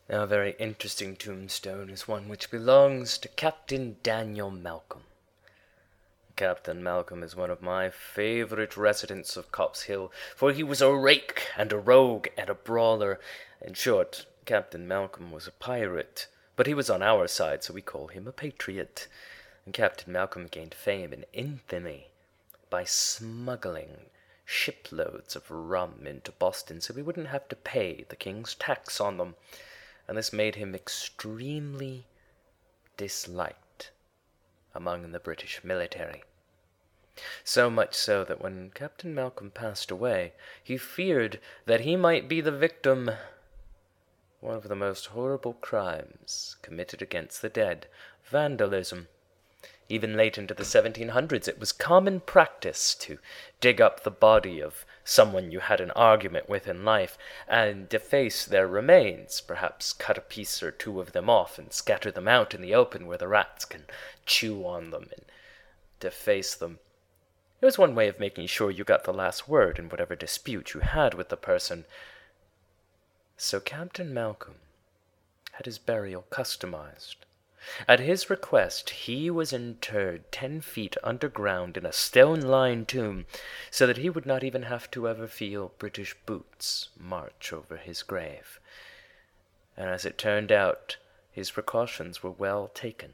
Now, a very interesting tombstone is one which belongs to Captain Daniel Malcolm. Captain Malcolm is one of my favorite residents of Copp's Hill, for he was a rake and a rogue and a brawler. In short, Captain Malcolm was a pirate, but he was on our side, so we call him a patriot. And Captain Malcolm gained fame and infamy by smuggling shiploads of rum into Boston so he wouldn't have to pay the king's tax on them. And this made him extremely disliked among the British military. So much so that when Captain Malcolm passed away, he feared that he might be the victim of one of the most horrible crimes committed against the dead, vandalism. Even late into the 1700s, it was common practice to dig up the body of someone you had an argument with in life and deface their remains, perhaps cut a piece or two of them off and scatter them out in the open where the rats can chew on them and deface them. It was one way of making sure you got the last word in whatever dispute you had with the person. So Captain Malcolm had his burial customized. At his request, he was interred 10 feet underground in a stone-lined tomb, so that he would not even have to ever feel British boots march over his grave. And as it turned out, his precautions were well taken.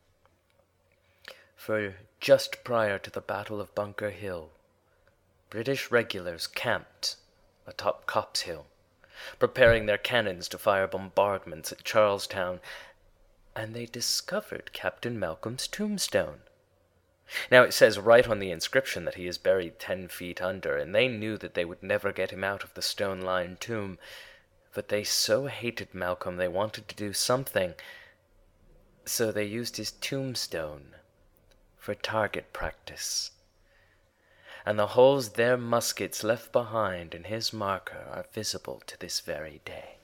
For just prior to the Battle of Bunker Hill, British regulars camped atop Copp's Hill, preparing their cannons to fire bombardments at Charlestown, and they discovered Captain Malcolm's tombstone. Now, it says right on the inscription that he is buried 10 feet under, and they knew that they would never get him out of the stone-lined tomb. But they so hated Malcolm they wanted to do something, so they used his tombstone for target practice. And the holes their muskets left behind in his marker are visible to this very day.